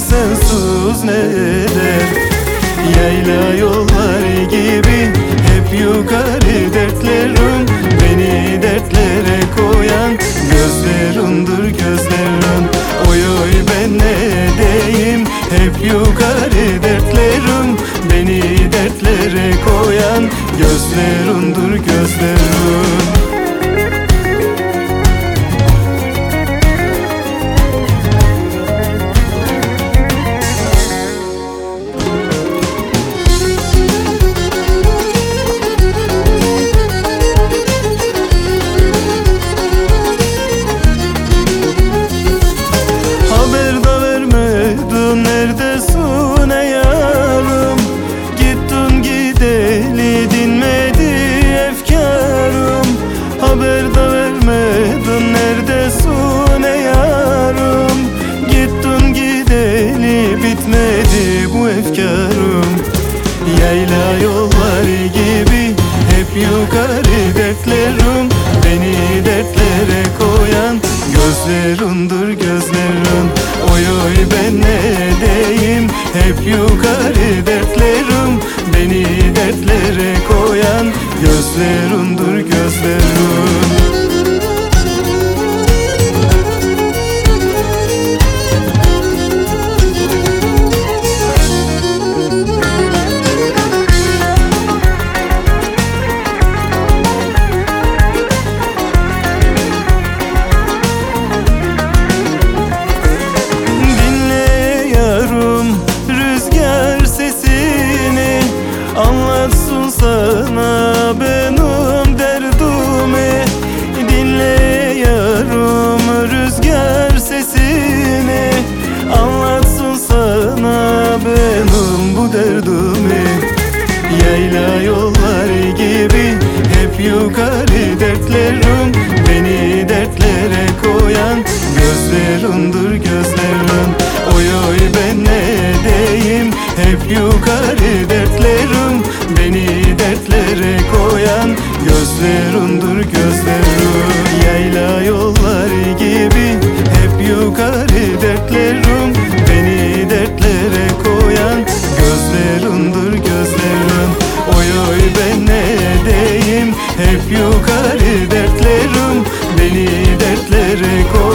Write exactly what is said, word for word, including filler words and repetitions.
sensiz ne eder? Yayla yollar gibi hep yukarı dertlerim, beni dertlere koyan gözlerindir gözlerin. Oy oy ben ne diyeyim, hep yukarı dertlerim, beni dertlere koyan gözlerindir gözlerin. Neredesin ey yarım? Gittin gideli dinmedi efkarım. Haber de vermedin, neredesin ey yarım? Gittin gideli bitmedi bu efkarım. Yayla yollar gibi hep yukarı dertlerim, beni dertlere koyan gözlerindir gözlerin. Oy oy ben ne diyeyim, hep yukarı dertlerim, beni dertlere koyan gözlerindir gözlerin. Anlatsın sana benim derdimi, dinle yarım rüzgar sesini. Anlatsın sana benim bu derdimi. Yayla yollar gibi hep yukarı dertlerim, beni dertlere koyan gözlerindir gözlerin. Oy oy ben ne diyeyim, hep yukarı dertlerim, beni dertlere koyan gözlerindir gözlerin. Yayla yollar gibi hep yukarı dertlerim, beni dertlere koyan gözlerindir gözlerin. Oy oy ben ne diyeyim, hep yukarı dertlerim, beni dertlere koyan